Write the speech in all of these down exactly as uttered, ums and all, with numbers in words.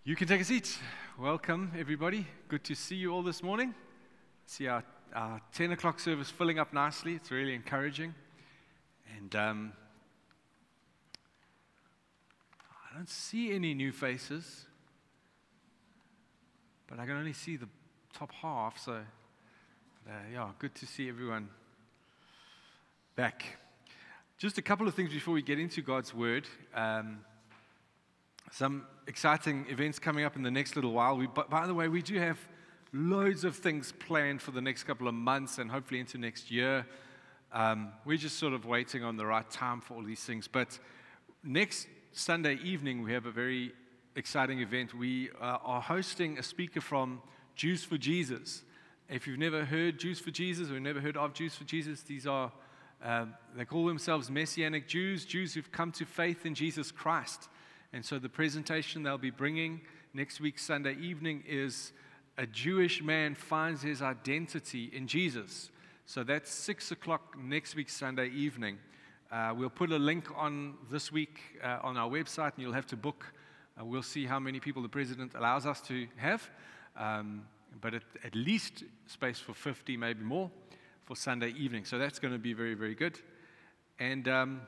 You can take a seat. Welcome, everybody. Good to see you all this morning. See our, our ten o'clock service filling up nicely. It's really encouraging. And um, I don't see any new faces, but I can only see the top half. So, uh, yeah, good to see everyone back. Just a couple of things before we get into God's Word. Um, Some exciting events coming up in the next little while. We, but by the way, we do have loads of things planned for the next couple of months and hopefully into next year. Um, we're just sort of waiting on the right time for all these things. But next Sunday evening, we have a very exciting event. We uh, are hosting a speaker from Jews for Jesus. If you've never heard Jews for Jesus or never heard of Jews for Jesus, these are, uh, they call themselves Messianic Jews, Jews who've come to faith in Jesus Christ. And so the presentation they'll be bringing next week, Sunday evening, is a Jewish man finds his identity in Jesus. So that's six o'clock next week, Sunday evening. Uh, we'll put a link on this week uh, on our website, and you'll have to book. Uh, we'll see how many people the president allows us to have, um, but at, at least space for fifty, maybe more, for Sunday evening. So that's going to be very, very good. And Um,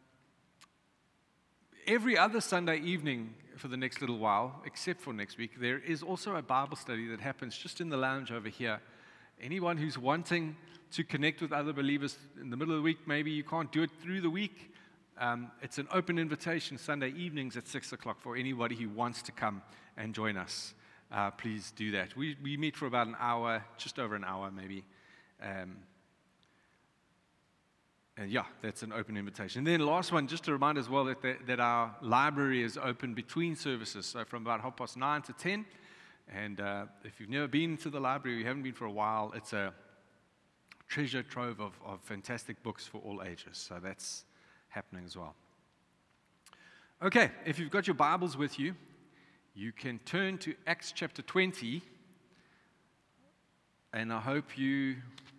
Every other Sunday evening for the next little while, except for next week, there is also a Bible study that happens just in the lounge over here. Anyone who's wanting to connect with other believers in the middle of the week, maybe you can't do it through the week, um, it's an open invitation Sunday evenings at six o'clock for anybody who wants to come and join us. Uh, please do that. We, we meet for about an hour, just over an hour maybe. Um, And yeah, that's an open invitation. And then last one, just to remind as well that, the, that our library is open between services, so from about half past nine to ten. And uh, if you've never been to the library, you haven't been for a while, it's a treasure trove of, of fantastic books for all ages. So that's happening as well. Okay, if you've got your Bibles with you, you can turn to Acts chapter twenty. And I hope you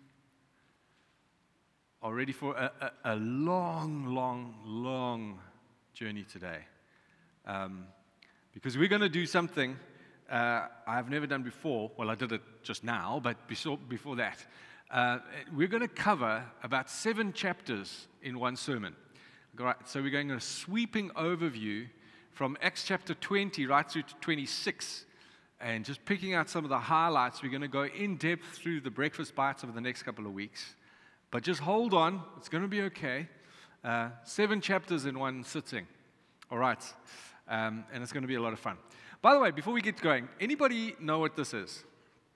are ready for a, a, a long, long, long journey today. Um, because we're going to do something uh, I've never done before. Well, I did it just now, but before, before that. Uh, we're going to cover about seven chapters in one sermon. All right, so we're going a sweeping overview from Acts chapter twenty right through to twenty-six. And just picking out some of the highlights, we're going to go in depth through the breakfast bites over the next couple of weeks. But just hold on, it's going to be okay. Uh, seven chapters in one sitting. All right. Um, and it's going to be a lot of fun. By the way, before we get going, anybody know what this is?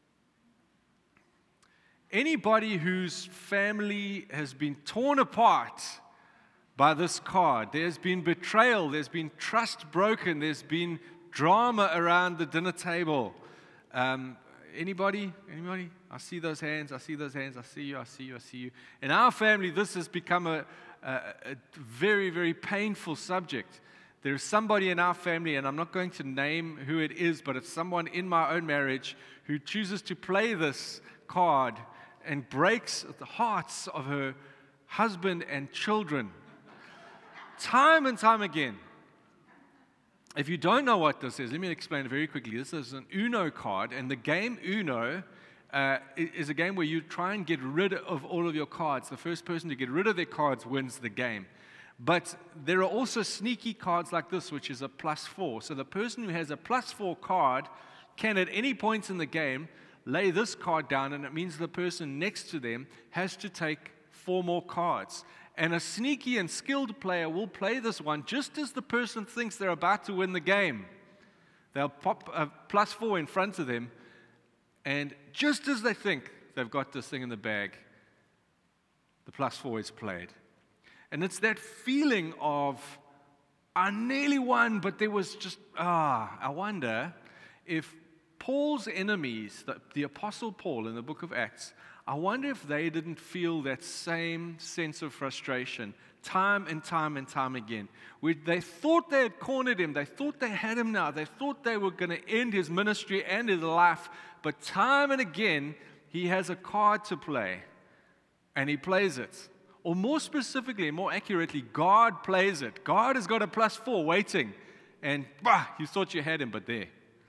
Anybody whose family has been torn apart by this card? There's been betrayal, there's been trust broken, there's been drama around the dinner table. Um, Anybody? Anybody? I see those hands. I see those hands. I see you. I see you. I see you. In our family, this has become a, a, a very, very painful subject. There is somebody in our family, and I'm not going to name who it is, but it's someone in my own marriage who chooses to play this card and breaks the hearts of her husband and children. Time and time again. If you don't know what this is, let me explain it very quickly. This is an Uno card, and the game Uno uh, is a game where you try and get rid of all of your cards. The first person to get rid of their cards wins the game. But there are also sneaky cards like this, which is a plus four. So the person who has a plus four card can at any point in the game lay this card down, and it means the person next to them has to take four more cards. And a sneaky and skilled player will play this one just as the person thinks they're about to win the game. They'll pop a plus four in front of them, and just as they think they've got this thing in the bag, the plus four is played. And it's that feeling of, I nearly won, but there was just, ah, I wonder if Paul's enemies, the, the Apostle Paul in the book of Acts, I wonder if they didn't feel that same sense of frustration time and time and time again. Where they thought they had cornered him. They thought they had him now. They thought they were going to end his ministry and his life. But time and again, he has a card to play. And he plays it. Or more specifically, more accurately, God plays it. God has got a plus four waiting. And bah, you thought you had him, but there.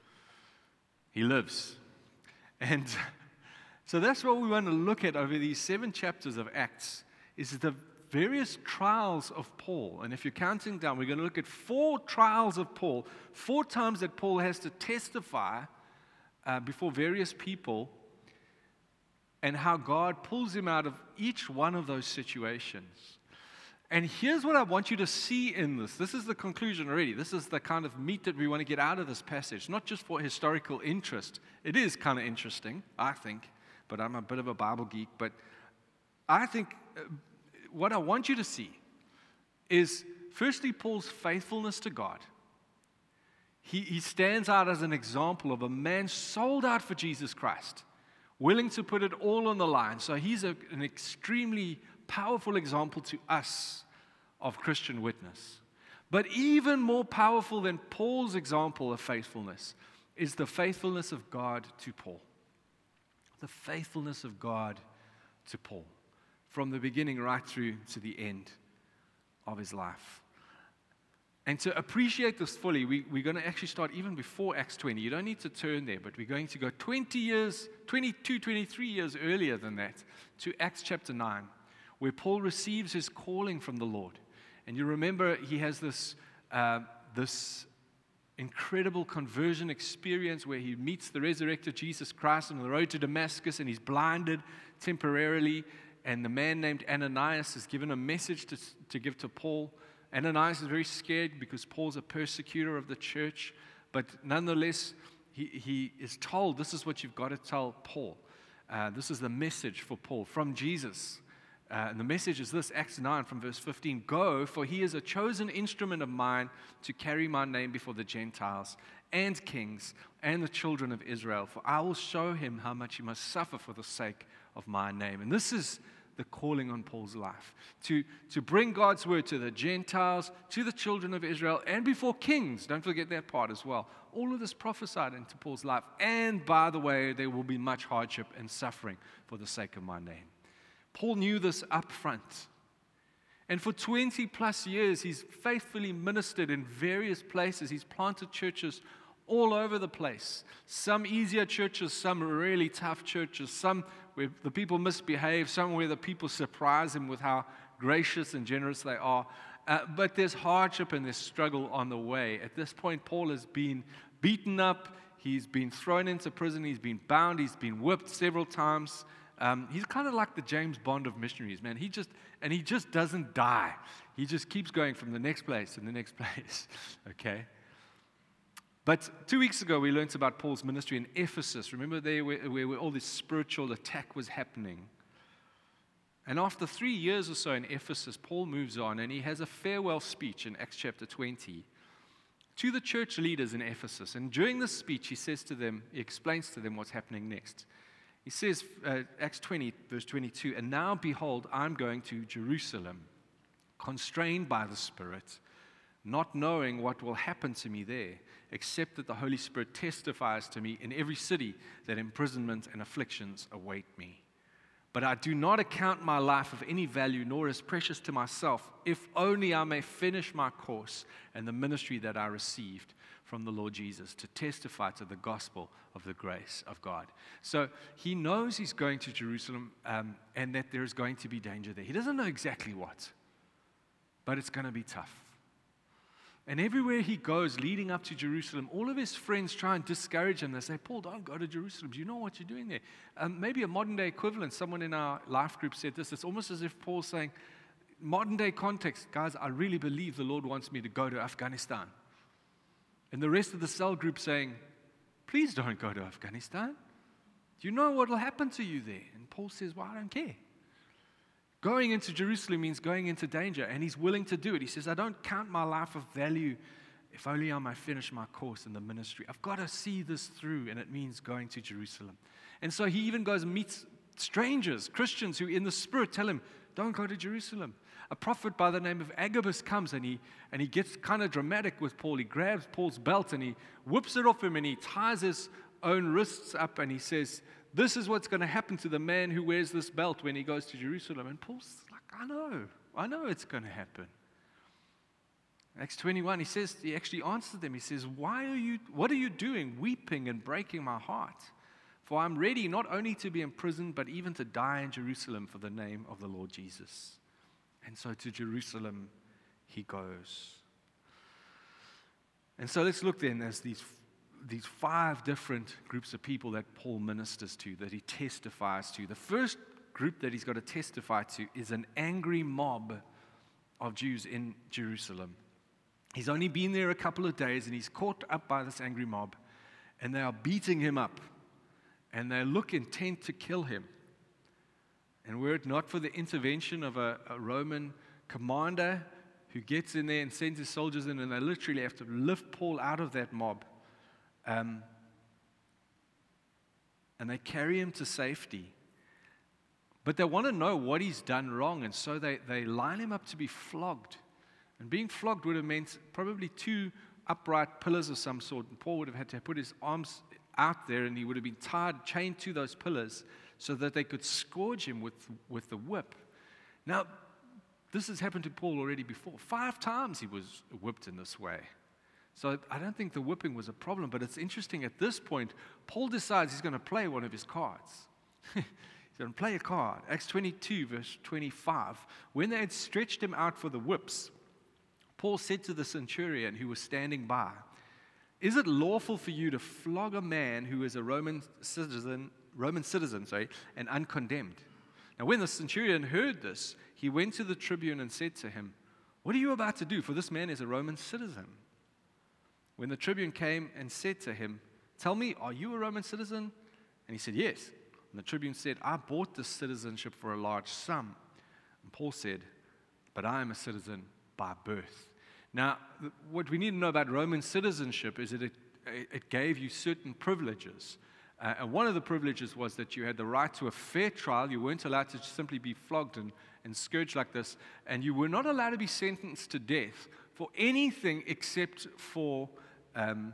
He lives. And so that's what we want to look at over these seven chapters of Acts, is the various trials of Paul. And if you're counting down, we're going to look at four trials of Paul, four times that Paul has to testify uh, before various people, and how God pulls him out of each one of those situations. And here's what I want you to see in this. This is the conclusion already. This is the kind of meat that we want to get out of this passage, not just for historical interest. It is kind of interesting, I think, but I'm a bit of a Bible geek. But I think uh, what I want you to see is, firstly, Paul's faithfulness to God. He, he stands out as an example of a man sold out for Jesus Christ, willing to put it all on the line. So he's a, an extremely powerful example to us of Christian witness. But even more powerful than Paul's example of faithfulness is the faithfulness of God to Paul. The faithfulness of God to Paul, from the beginning right through to the end of his life. And to appreciate this fully, we, we're going to actually start even before Acts twenty. You don't need to turn there, but we're going to go twenty years, twenty-two, twenty-three years earlier than that, to Acts chapter nine, where Paul receives his calling from the Lord. And you remember he has this, uh, this incredible conversion experience where he meets the resurrected Jesus Christ on the road to Damascus, and he's blinded temporarily. And the man named Ananias is given a message to, to give to Paul. Ananias is very scared because Paul's a persecutor of the church, but nonetheless, he, he is told, this is what you've got to tell Paul. Uh, this is the message for Paul from Jesus. Uh, and the message is this, Acts nine from verse fifteen, "Go, for he is a chosen instrument of mine to carry my name before the Gentiles and kings and the children of Israel, for I will show him how much he must suffer for the sake of my name." And this is the calling on Paul's life, to, to bring God's word to the Gentiles, to the children of Israel, and before kings. Don't forget that part as well. All of this prophesied into Paul's life. And by the way, there will be much hardship and suffering for the sake of my name. Paul knew this up front. And for twenty plus years, he's faithfully ministered in various places. He's planted churches all over the place. Some easier churches, some really tough churches, some where the people misbehave, some where the people surprise him with how gracious and generous they are. Uh, but there's hardship and there's struggle on the way. At this point, Paul has been beaten up. He's been thrown into prison. He's been bound. He's been whipped several times. Um, he's kind of like the James Bond of missionaries, man. He just, and he just doesn't die. He just keeps going from the next place to the next place, okay? But two weeks ago, we learned about Paul's ministry in Ephesus. Remember there where, where, where all this spiritual attack was happening? And after three years or so in Ephesus, Paul moves on, and he has a farewell speech in Acts chapter twenty to the church leaders in Ephesus. And during this speech, he says to them, he explains to them what's happening next. He says, uh, Acts twenty, verse twenty-two, "And now, behold, I'm going to Jerusalem, constrained by the Spirit, not knowing what will happen to me there, except that the Holy Spirit testifies to me in every city that imprisonment and afflictions await me. But I do not account my life of any value, nor as precious to myself, if only I may finish my course and the ministry that I received from the Lord Jesus, to testify to the gospel of the grace of God." So he knows he's going to Jerusalem um, and that there's going to be danger there. He doesn't know exactly what, but it's going to be tough. And everywhere he goes leading up to Jerusalem, all of his friends try and discourage him. They say, "Paul, don't go to Jerusalem. Do you know what you're doing there?" Um, maybe a modern day equivalent, someone in our life group said this. It's almost as if Paul's saying, modern day context, "Guys, I really believe the Lord wants me to go to Afghanistan." And the rest of the cell group saying, "Please don't go to Afghanistan. Do you know what will happen to you there?" And Paul says, "Well, I don't care." Going into Jerusalem means going into danger, and he's willing to do it. He says, "I don't count my life of value if only I may finish my course in the ministry. I've got to see this through," and it means going to Jerusalem. And so he even goes and meets strangers, Christians, who in the Spirit tell him, "Don't go to Jerusalem." A prophet by the name of Agabus comes, and he, and he gets kind of dramatic with Paul. He grabs Paul's belt, and he whips it off him, and he ties his own wrists up, and he says, "This is what's going to happen to the man who wears this belt when he goes to Jerusalem." And Paul's like, I know, I know it's going to happen. Acts twenty-one, he says, he actually answered them. He says, Why are you, what are you doing, weeping and breaking my heart? For I'm ready not only to be imprisoned, but even to die in Jerusalem for the name of the Lord Jesus. And so to Jerusalem he goes. And so let's look then as these, these five different groups of people that Paul ministers to, that he testifies to. The first group that he's got to testify to is an angry mob of Jews in Jerusalem. He's only been there a couple of days, and he's caught up by this angry mob, and they are beating him up, and they look intent to kill him. And were it not for the intervention of a, a Roman commander who gets in there and sends his soldiers in, and they literally have to lift Paul out of that mob, um, and they carry him to safety. But they want to know what he's done wrong, and so they, they line him up to be flogged. And being flogged would have meant probably two upright pillars of some sort, and Paul would have had to put his arms out there, and he would have been tied, chained to those pillars, so that they could scourge him with, with the whip. Now, this has happened to Paul already before. Five times he was whipped in this way. So I don't think the whipping was a problem, but it's interesting at this point, Paul decides he's going to play one of his cards. He's going to play a card. Acts twenty-two, verse twenty-five. When they had stretched him out for the whips, Paul said to the centurion who was standing by, "Is it lawful for you to flog a man who is a Roman citizen, Roman citizen, sorry, and uncondemned?" Now, when the centurion heard this, he went to the tribune and said to him, "What are you about to do? For this man is a Roman citizen." When the tribune came and said to him, "Tell me, are you a Roman citizen?" And he said, "Yes." And the tribune said, "I bought this citizenship for a large sum." And Paul said, "But I am a citizen by birth." Now, what we need to know about Roman citizenship is that it, it gave you certain privileges. Uh, and one of the privileges was that you had the right to a fair trial. You weren't allowed to simply be flogged and, and scourged like this. And you were not allowed to be sentenced to death for anything except for, um,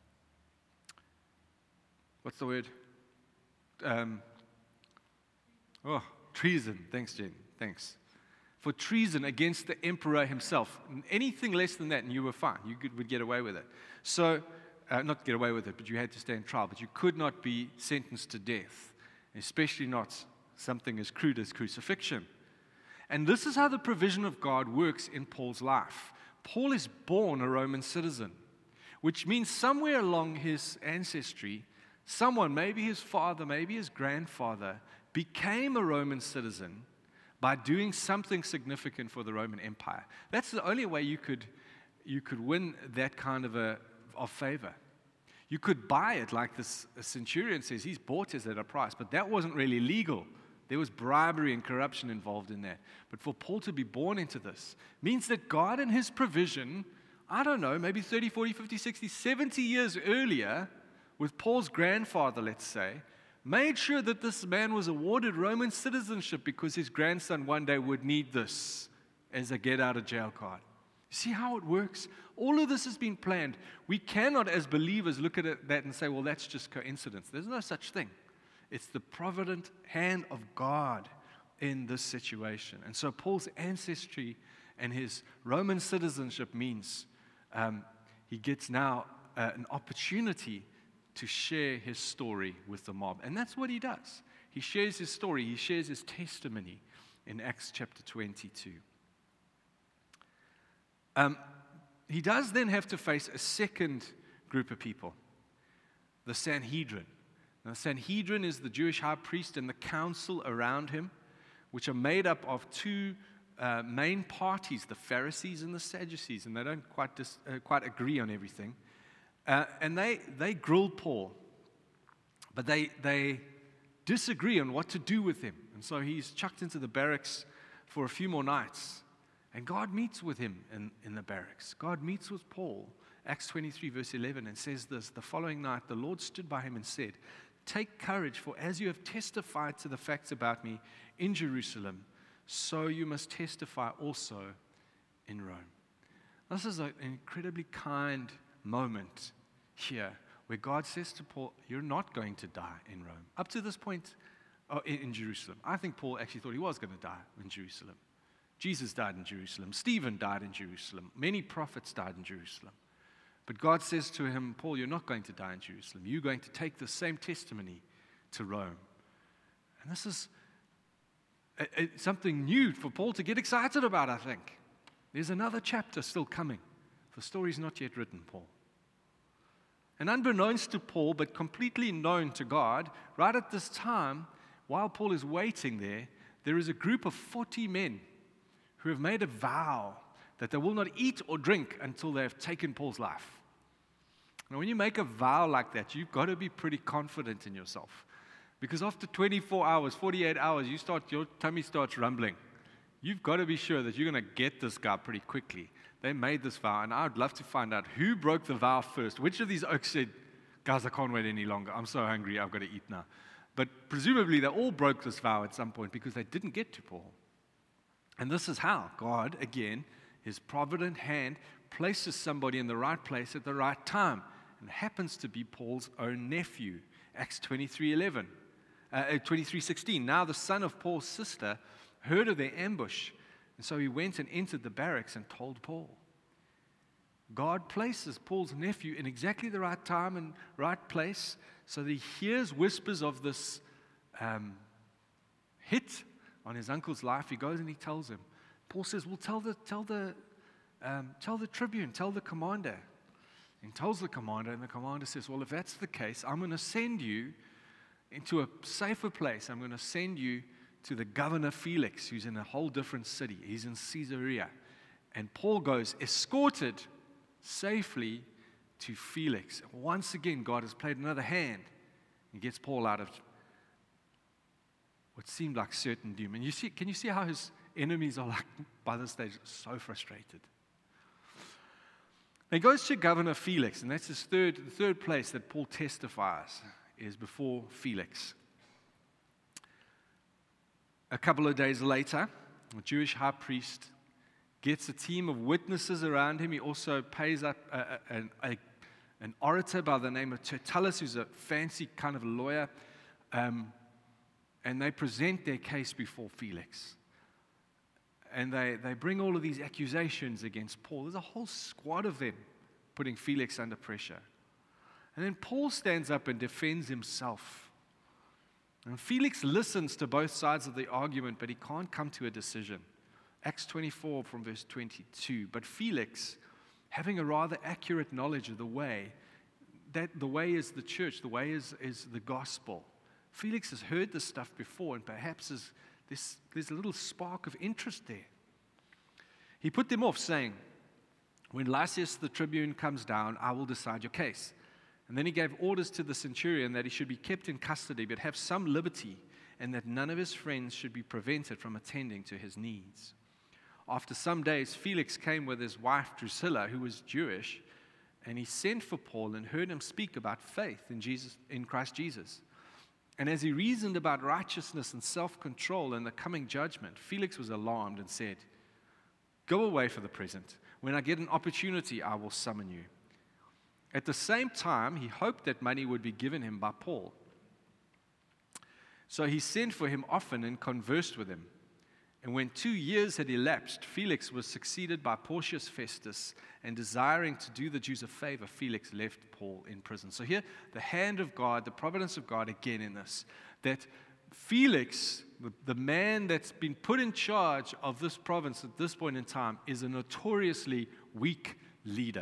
what's the word? Um, oh, treason. Thanks, Jen. Thanks. For treason against the emperor himself. Anything less than that, and you were fine. You could, would get away with it. So, uh, not get away with it, but you had to stand trial. But you could not be sentenced to death, especially not something as crude as crucifixion. And this is how the provision of God works in Paul's life. Paul is born a Roman citizen, which means somewhere along his ancestry, someone, maybe his father, maybe his grandfather, became a Roman citizen by doing something significant for the Roman Empire. That's the only way you could, you could win that kind of, a, of favor. You could buy it, like this centurion says, he's bought it at a price, but that wasn't really legal. There was bribery and corruption involved in that. But for Paul to be born into this means that God in his provision, I don't know, maybe thirty, forty, fifty, sixty, seventy years earlier, with Paul's grandfather, let's say, made sure that this man was awarded Roman citizenship because his grandson one day would need this as a get-out-of-jail card. You see how it works? All of this has been planned. We cannot, as believers, look at it, that and say, well, that's just coincidence. There's no such thing. It's the provident hand of God in this situation. And so Paul's ancestry and his Roman citizenship means um, he gets now uh, an opportunity to share his story with the mob. And that's what he does. He shares his story. He shares his testimony in Acts chapter twenty-two. Um, he does then have to face a second group of people, the Sanhedrin. Now, the Sanhedrin is the Jewish high priest and the council around him, which are made up of two uh, main parties, the Pharisees and the Sadducees, and they don't quite, dis, uh, quite agree on everything. Uh, and they, they grill Paul, but they, they disagree on what to do with him. And so he's chucked into the barracks for a few more nights. And God meets with him in, in the barracks. God meets with Paul, Acts twenty-three, verse eleven, and says this, "The following night the Lord stood by him and said, 'Take courage, for as you have testified to the facts about me in Jerusalem, so you must testify also in Rome.'" This is an incredibly kind moment here where God says to Paul, you're not going to die in Rome. Up to this point, oh, in, in Jerusalem. I think Paul actually thought he was going to die in Jerusalem. Jesus died in Jerusalem. Stephen died in Jerusalem. Many prophets died in Jerusalem. But God says to him, Paul, you're not going to die in Jerusalem. You're going to take the same testimony to Rome. And this is a, a, something new for Paul to get excited about, I think. There's another chapter still coming. The story's not yet written, Paul. And unbeknownst to Paul, but completely known to God, right at this time, while Paul is waiting there, there is a group of forty men who have made a vow that they will not eat or drink until they have taken Paul's life. Now, when you make a vow like that, you've got to be pretty confident in yourself. Because after twenty-four hours, forty-eight hours, you start, your tummy starts rumbling. You've got to be sure that you're going to get this guy pretty quickly. They made this vow, and I would love to find out who broke the vow first. Which of these oaks said, guys, I can't wait any longer. I'm so hungry, I've got to eat now. But presumably, they all broke this vow at some point because they didn't get to Paul. And this is how God, again, his provident hand, places somebody in the right place at the right time. And it happens to be Paul's own nephew, Acts twenty-three eleven, uh, twenty-three sixteen. Now the son of Paul's sister heard of their ambush, and so he went and entered the barracks and told Paul. God places Paul's nephew in exactly the right time and right place so that he hears whispers of this um, hit on his uncle's life. He goes and he tells him. Paul says, well, tell the, tell the, um, tell the tribune, tell the commander. And tells the commander, and the commander says, well, if that's the case, I'm going to send you into a safer place. I'm going to send you to the governor Felix, who's in a whole different city. He's in Caesarea. And Paul goes, escorted safely to Felix. Once again, God has played another hand and gets Paul out of what seemed like certain doom. And you see, can you see how his enemies are like, by this stage, so frustrated? He goes to Governor Felix, and that's his third, the third place that Paul testifies is before Felix. A couple of days later, the Jewish high priest gets a team of witnesses around him. He also pays up a, a, a, an orator by the name of Tertullus, who's a fancy kind of lawyer, um, and they present their case before Felix. And they, they bring all of these accusations against Paul. There's a whole squad of them putting Felix under pressure. And then Paul stands up and defends himself. And Felix listens to both sides of the argument, but he can't come to a decision. Acts twenty-four from verse twenty-two. But Felix, having a rather accurate knowledge of the way, that the way is the church, the way is, is the gospel. Felix has heard this stuff before, and perhaps is There's, there's a little spark of interest there. He put them off, saying, when Lysias the tribune comes down, I will decide your case. And then he gave orders to the centurion that he should be kept in custody, but have some liberty, and that none of his friends should be prevented from attending to his needs. After some days, Felix came with his wife Drusilla, who was Jewish, and he sent for Paul and heard him speak about faith in Jesus, in Christ Jesus. And as he reasoned about righteousness and self-control and the coming judgment, Felix was alarmed and said, go away for the present. When I get an opportunity, I will summon you. At the same time, he hoped that money would be given him by Paul. So he sent for him often and conversed with him. And when two years had elapsed, Felix was succeeded by Porcius Festus, and desiring to do the Jews a favor, Felix left Paul in prison. So here, the hand of God, the providence of God again in this, that Felix, the, the man that's been put in charge of this province at this point in time, is a notoriously weak leader.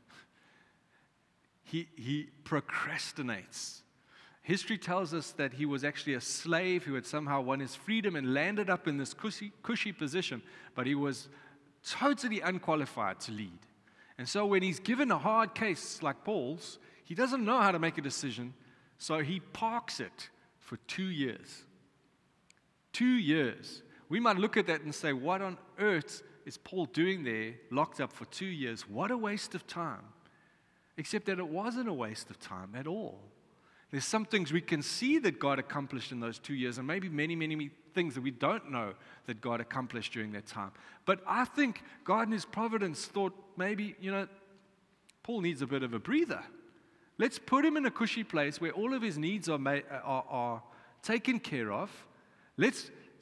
He, he procrastinates. History tells us that he was actually a slave who had somehow won his freedom and landed up in this cushy, cushy position, but he was totally unqualified to lead. And so when he's given a hard case like Paul's, he doesn't know how to make a decision, so he parks it for two years. Two years. We might look at that and say, what on earth is Paul doing there, locked up for two years? What a waste of time. Except that it wasn't a waste of time at all. There's some things we can see that God accomplished in those two years, and maybe many, many things that we don't know that God accomplished during that time. But I think God in His providence thought maybe, you know, Paul needs a bit of a breather. Let's put him in a cushy place where all of his needs are, made, are, are taken care of. Let's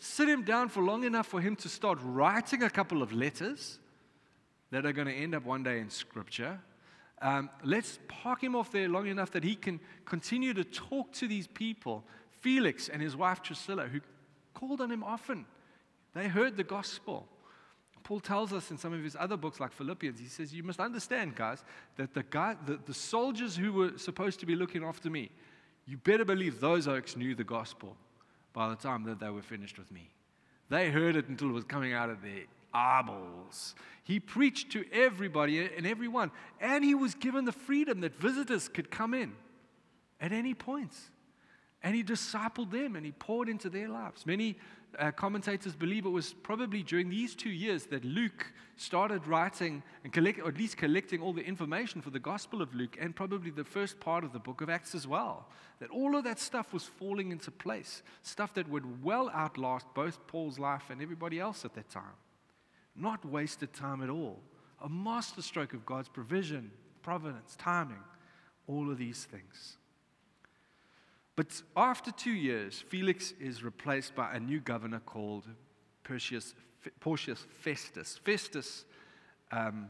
sit him down for long enough for him to start writing a couple of letters that are going to end up one day in Scripture. Um, let's park him off there long enough that he can continue to talk to these people, Felix and his wife Drusilla, who called on him often. They heard the gospel. Paul tells us in some of his other books, like Philippians, he says, you must understand, guys, that the, guy, the, the soldiers who were supposed to be looking after me, you better believe those oaks knew the gospel by the time that they were finished with me. They heard it until it was coming out of their eyeballs. He preached to everybody and everyone, and he was given the freedom that visitors could come in at any point. And he discipled them, and he poured into their lives. Many uh, commentators believe it was probably during these two years that Luke started writing and collect, or at least collecting all the information for the Gospel of Luke, and probably the first part of the book of Acts as well. That all of that stuff was falling into place, stuff that would well outlast both Paul's life and everybody else at that time. Not wasted time at all. A masterstroke of God's provision, providence, timing, all of these things. But after two years, Felix is replaced by a new governor called Porcius, Porcius Festus. Festus um,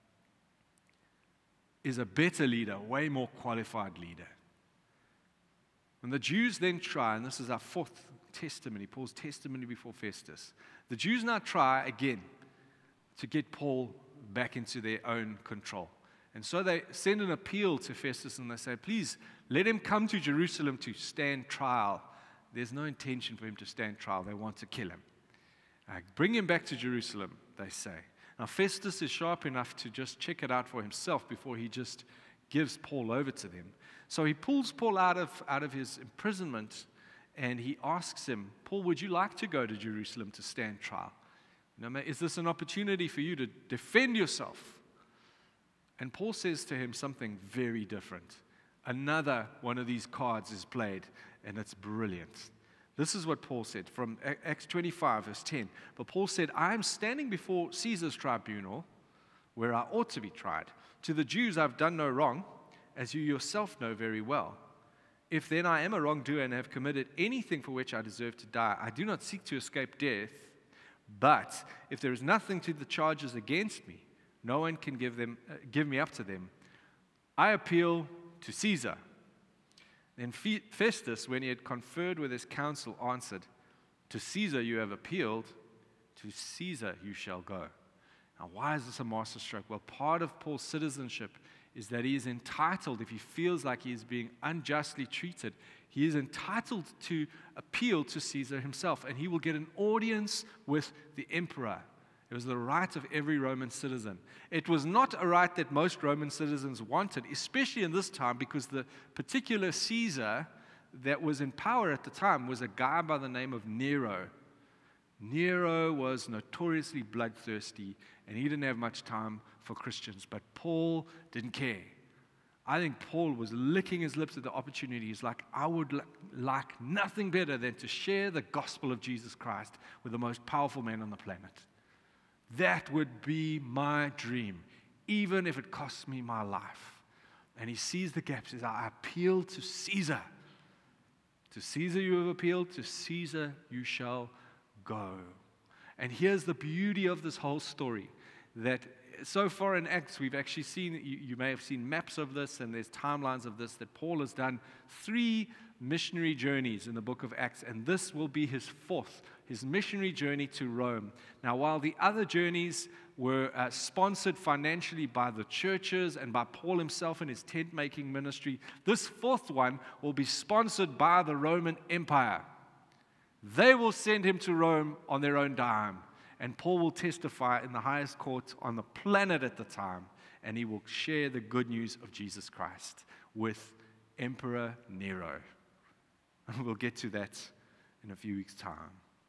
is a better leader, way more qualified leader. And the Jews then try, and this is our fourth testimony, Paul's testimony before Festus. The Jews now try again to get Paul back into their own control. And so they send an appeal to Festus and they say, please, let him come to Jerusalem to stand trial. There's no intention for him to stand trial. They want to kill him. Uh, bring him back to Jerusalem, they say. Now, Festus is sharp enough to just check it out for himself before he just gives Paul over to them. So he pulls Paul out of, out of his imprisonment and he asks him, Paul, would you like to go to Jerusalem to stand trial? You know, is this an opportunity for you to defend yourself? And Paul says to him something very different. Another one of these cards is played, and it's brilliant. This is what Paul said from Acts twenty-five, verse ten. But Paul said, I am standing before Caesar's tribunal, where I ought to be tried. To the Jews I've done no wrong, as you yourself know very well. If then I am a wrongdoer and have committed anything for which I deserve to die, I do not seek to escape death. But if there is nothing to the charges against me, no one can give them, uh, give me up to them. I appeal to Caesar. Then Festus, when he had conferred with his council, answered, to Caesar you have appealed, to Caesar you shall go. Now, why is this a masterstroke? Well, part of Paul's citizenship is that he is entitled, if he feels like he is being unjustly treated, he is entitled to appeal to Caesar himself, and he will get an audience with the emperor. It was the right of every Roman citizen. It was not a right that most Roman citizens wanted, especially in this time, because the particular Caesar that was in power at the time was a guy by the name of Nero. Nero was notoriously bloodthirsty, and he didn't have much time for Christians, but Paul didn't care. I think Paul was licking his lips at the opportunity. He's like, I would like nothing better than to share the gospel of Jesus Christ with the most powerful man on the planet. That would be my dream, even if it costs me my life. And he sees the gaps. He says, I appeal to Caesar. To Caesar you have appealed, to Caesar you shall go. And here's the beauty of this whole story, that so far in Acts, we've actually seen, you, you may have seen maps of this, and there's timelines of this, that Paul has done three missionary journeys in the book of Acts, and this will be his fourth, his missionary journey to Rome. Now, while the other journeys were uh, sponsored financially by the churches and by Paul himself and his tent-making ministry, this fourth one will be sponsored by the Roman Empire. They will send him to Rome on their own dime. And Paul will testify in the highest court on the planet at the time, and he will share the good news of Jesus Christ with Emperor Nero. And we'll get to that in a few weeks' time.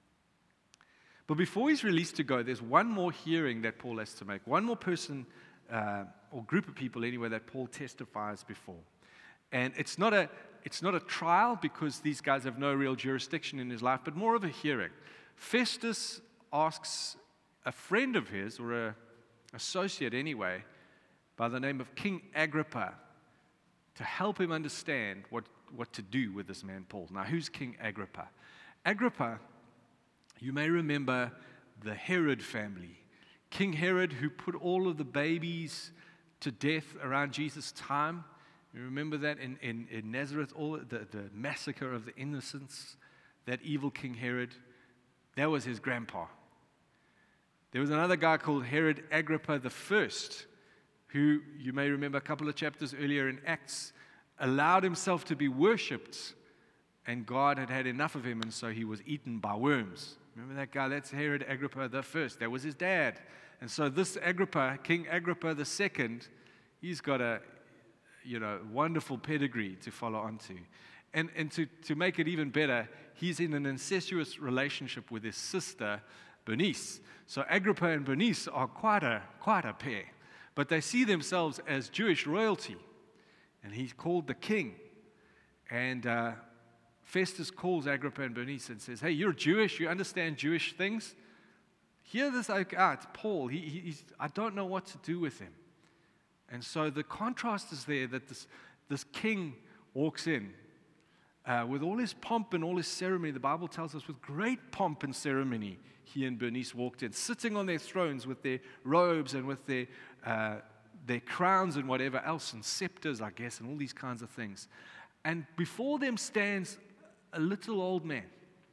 But before he's released to go, there's one more hearing that Paul has to make, one more person uh, or group of people anyway that Paul testifies before. And it's not a it's not a trial because these guys have no real jurisdiction in his life, but more of a hearing. Festus asks a friend of his, or an associate anyway, by the name of King Agrippa, to help him understand what, what to do with this man Paul. Now, who's King Agrippa? Agrippa, You may remember the Herod family. King Herod, who put all of the babies to death around Jesus' time. You remember that in, in, in Nazareth, all the, the massacre of the innocents, that evil King Herod, that was his grandpa. There was another guy called Herod Agrippa the First, who, you may remember a couple of chapters earlier in Acts, allowed himself to be worshipped, and God had had enough of him, and so he was eaten by worms. Remember that guy? That's Herod Agrippa the First. That was his dad. And so this Agrippa, King Agrippa the Second, he's got a, you know, wonderful pedigree to follow on to. And, and to, to make it even better, he's in an incestuous relationship with his sister, Bernice. So Agrippa and Bernice are quite a, quite a pair. But they see themselves as Jewish royalty. And he's called the king. And uh, Festus calls Agrippa and Bernice and says, hey, you're Jewish, you understand Jewish things? Hear this out, ah, it's Paul. He, he's, I don't know what to do with him. And so the contrast is there that this, this king walks in uh, with all his pomp and all his ceremony. The Bible tells us with great pomp and ceremony, he and Bernice walked in, sitting on their thrones with their robes and with their, uh, their crowns and whatever else, and scepters, I guess, and all these kinds of things. And before them stands a little old man.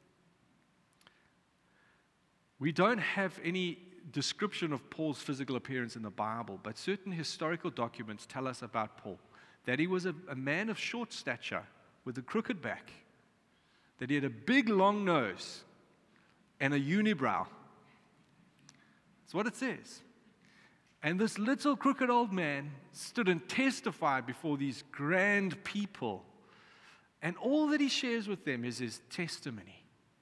We don't have any description of Paul's physical appearance in the Bible, but certain historical documents tell us about Paul, that he was a, a man of short stature with a crooked back, that he had a big long nose and a unibrow. That's what it says. And this little crooked old man stood and testified before these grand people, and all that he shares with them is his testimony.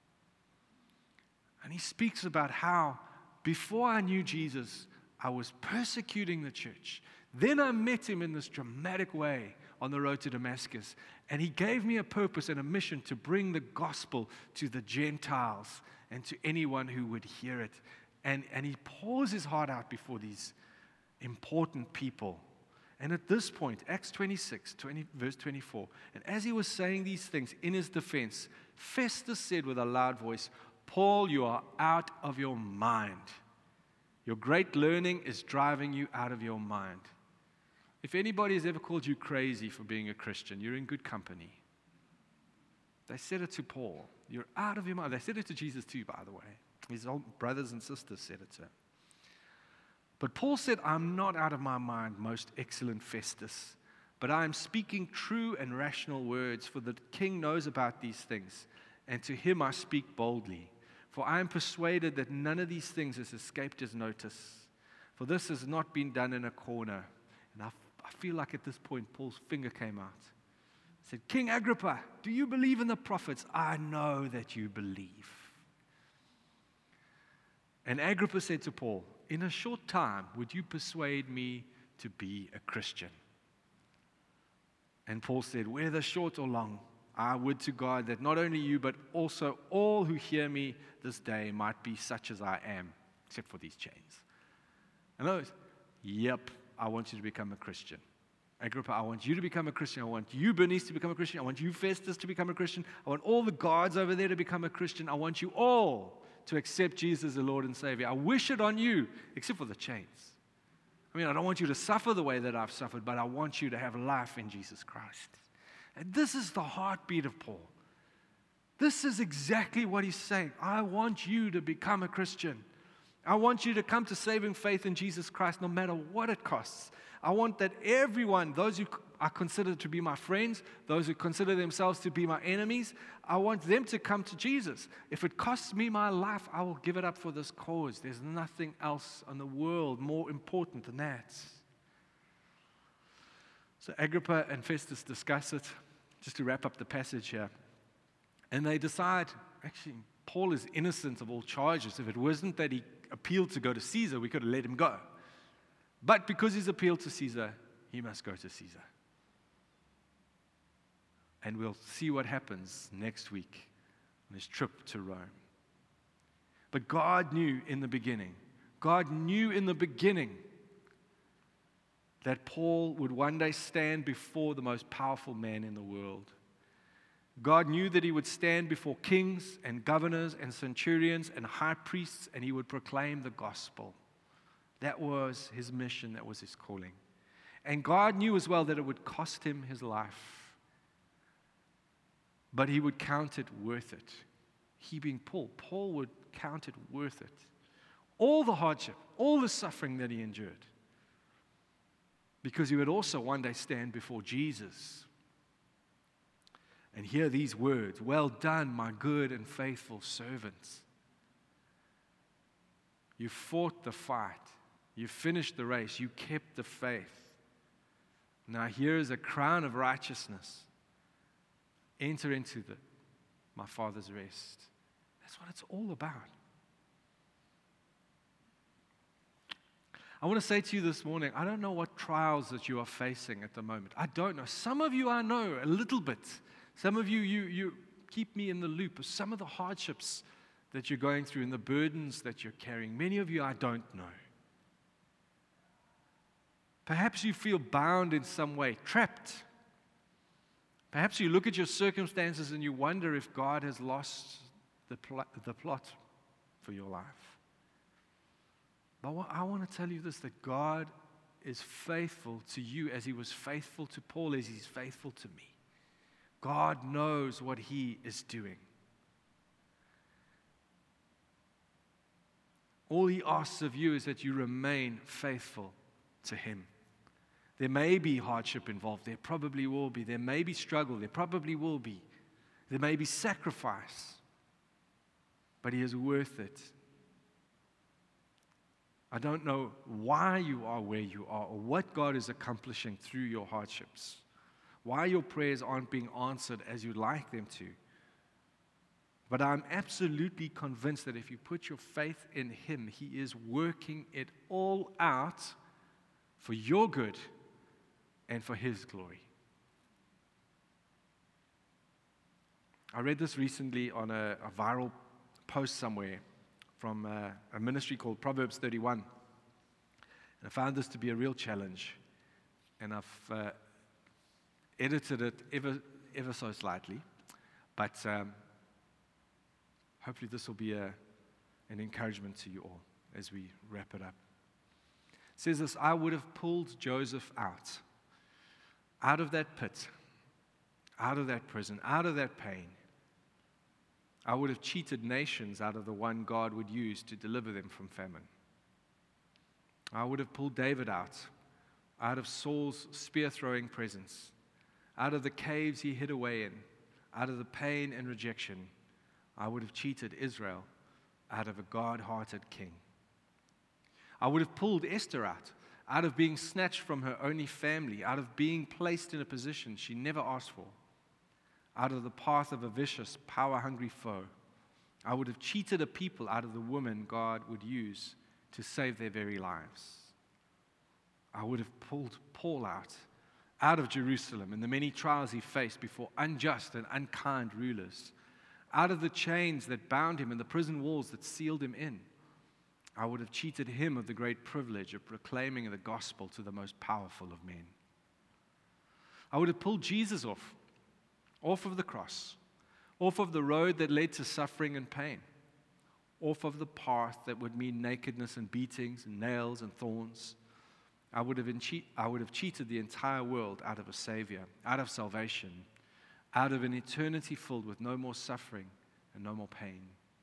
And he speaks about how before I knew Jesus, I was persecuting the church. Then I met him in this dramatic way on the road to Damascus. And he gave me a purpose and a mission to bring the gospel to the Gentiles and to anyone who would hear it. And, and he pours his heart out before these important people. And at this point, Acts twenty-six, twenty, verse twenty-four, and as he was saying these things in his defense, Festus said with a loud voice, Paul, you are out of your mind. Your great learning is driving you out of your mind. If anybody has ever called you crazy for being a Christian, you're in good company. They said it to Paul. You're out of your mind. They said it to Jesus too, by the way. His old brothers and sisters said it to him. But Paul said, I'm not out of my mind, most excellent Festus, but I am speaking true and rational words, for the king knows about these things, and to him I speak boldly. For I am persuaded that none of these things has escaped his notice. For this has not been done in a corner. And I, I feel like at this point, Paul's finger came out. He said, King Agrippa, do you believe in the prophets? I know that you believe. And Agrippa said to Paul, in a short time, would you persuade me to be a Christian? And Paul said, whether short or long, I would to God that not only you, but also all who hear me this day might be such as I am, except for these chains. And those, yep, I want you to become a Christian. Agrippa, I want you to become a Christian. I want you, Bernice, to become a Christian. I want you, Festus, to become a Christian. I want all the guards over there to become a Christian. I want you all to accept Jesus as the Lord and Savior. I wish it on you, except for the chains. I mean, I don't want you to suffer the way that I've suffered, but I want you to have life in Jesus Christ. And this is the heartbeat of Paul. This is exactly what he's saying. I want you to become a Christian. I want you to come to saving faith in Jesus Christ no matter what it costs. I want that everyone, those who are considered to be my friends, those who consider themselves to be my enemies, I want them to come to Jesus. If it costs me my life, I will give it up for this cause. There's nothing else in the world more important than that. So Agrippa and Festus discuss it, just to wrap up the passage here. And they decide, actually, Paul is innocent of all charges. If it wasn't that he appealed to go to Caesar, we could have let him go. But because he's appealed to Caesar, he must go to Caesar. And we'll see what happens next week on his trip to Rome. But God knew in the beginning, God knew in the beginning that Paul would one day stand before the most powerful man in the world. God knew that he would stand before kings and governors and centurions and high priests, and he would proclaim the gospel. That was his mission, that was his calling. And God knew as well that it would cost him his life, but he would count it worth it. He being Paul, Paul would count it worth it. All the hardship, all the suffering that he endured, because he would also one day stand before Jesus and hear these words, "Well done, my good and faithful servants. You fought the fight. You finished the race. You kept the faith. Now here is a crown of righteousness. Enter into the, my Father's rest." That's what it's all about. I want to say to you this morning, I don't know what trials that you are facing at the moment. I don't know. Some of you I know a little bit. Some of you, you, you keep me in the loop of some of the hardships that you're going through and the burdens that you're carrying. Many of you I don't know. Perhaps you feel bound in some way, trapped. Perhaps you look at your circumstances and you wonder if God has lost the, pl- the plot for your life. But what I want to tell you this, that God is faithful to you as he was faithful to Paul, as he's faithful to me. God knows what he is doing. All he asks of you is that you remain faithful to him. There may be hardship involved. There probably will be. There may be struggle. There probably will be. There may be sacrifice. But he is worth it. I don't know why you are where you are or what God is accomplishing through your hardships. Why your prayers aren't being answered as you'd like them to. But I'm absolutely convinced that if you put your faith in him, he is working it all out for your good and for his glory. I read this recently on a, a viral post somewhere from a, a ministry called Proverbs thirty-one. And I found this to be a real challenge. And I've uh, edited it ever, ever so slightly. But um, hopefully this will be a, an encouragement to you all as we wrap it up. It says this: I would have pulled Joseph out, out of that pit, out of that prison, out of that pain. I would have cheated nations out of the one God would use to deliver them from famine. I would have pulled David out, out of Saul's spear-throwing presence, out of the caves he hid away in, out of the pain and rejection. I would have cheated Israel out of a God-hearted king. I would have pulled Esther out, out of being snatched from her only family, out of being placed in a position she never asked for, out of the path of a vicious, power-hungry foe. I would have cheated a people out of the woman God would use to save their very lives. I would have pulled Paul out, out of Jerusalem and the many trials he faced before unjust and unkind rulers, out of the chains that bound him and the prison walls that sealed him in. I would have cheated him of the great privilege of proclaiming the gospel to the most powerful of men. I would have pulled Jesus off, off of the cross, off of the road that led to suffering and pain, off of the path that would mean nakedness and beatings and nails and thorns. I would have, che- I would have cheated the entire world out of a Savior, out of salvation, out of an eternity filled with no more suffering and no more pain.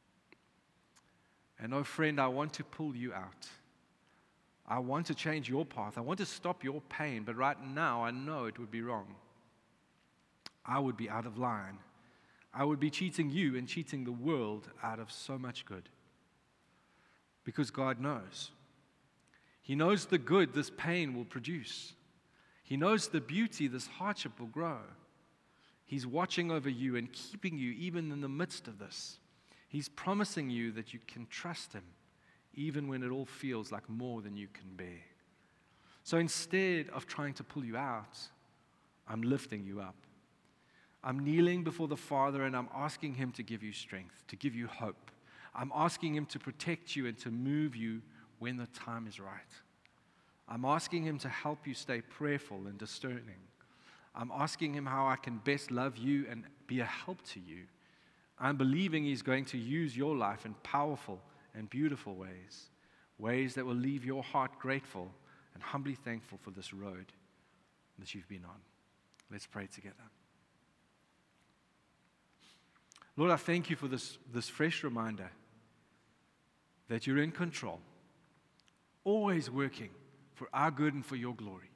And oh friend, I want to pull you out. I want to change your path. I want to stop your pain, but right now I know it would be wrong. I would be out of line. I would be cheating you and cheating the world out of so much good. Because God knows. He knows the good this pain will produce. He knows the beauty this hardship will grow. He's watching over you and keeping you even in the midst of this. He's promising you that you can trust him even when it all feels like more than you can bear. So instead of trying to pull you out, I'm lifting you up. I'm kneeling before the Father and I'm asking him to give you strength, to give you hope. I'm asking him to protect you and to move you when the time is right. I'm asking him to help you stay prayerful and discerning. I'm asking Him how I can best love you and be a help to you. I'm believing He's going to use your life in powerful and beautiful ways, ways that will leave your heart grateful and humbly thankful for this road that you've been on. Let's pray together. Lord, I thank you for this, this fresh reminder that you're in control, always working for our good and for your glory.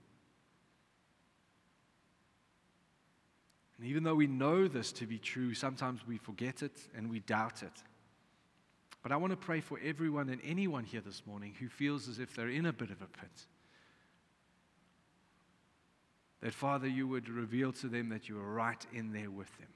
And even though we know this to be true, sometimes we forget it and we doubt it. But I want to pray for everyone and anyone here this morning who feels as if they're in a bit of a pit. That, Father, you would reveal to them that you are right in there with them.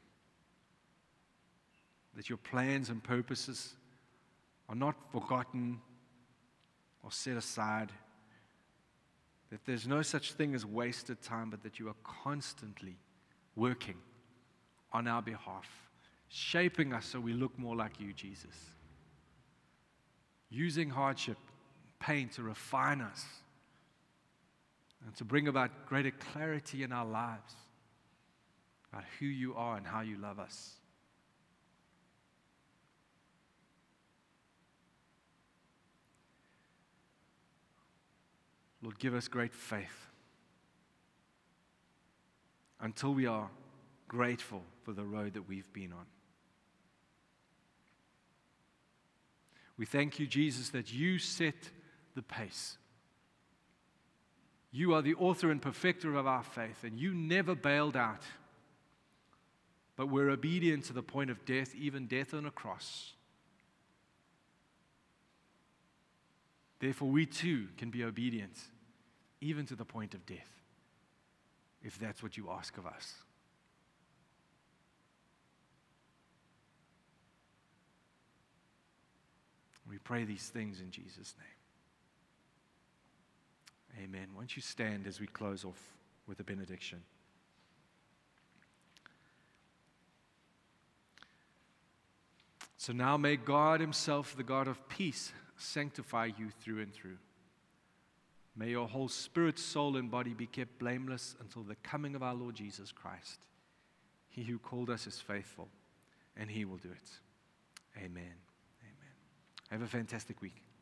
That your plans and purposes are not forgotten or set aside. That there's no such thing as wasted time, but that you are constantly working on our behalf, shaping us so we look more like you, Jesus. Using hardship, pain to refine us and to bring about greater clarity in our lives about who you are and how you love us. Lord, give us great faith until we are grateful for the road that we've been on. We thank you, Jesus, that you set the pace. You are the author and perfecter of our faith, and you never bailed out, but were obedient to the point of death, even death on a cross. Therefore, we too can be obedient, even to the point of death, if that's what you ask of us. We pray these things in Jesus' name. Amen. Won't you stand as we close off with a benediction? So now may God himself, the God of peace, sanctify you through and through. May your whole spirit, soul, and body be kept blameless until the coming of our Lord Jesus Christ. He who called us is faithful, and he will do it. Amen. Amen. Have a fantastic week.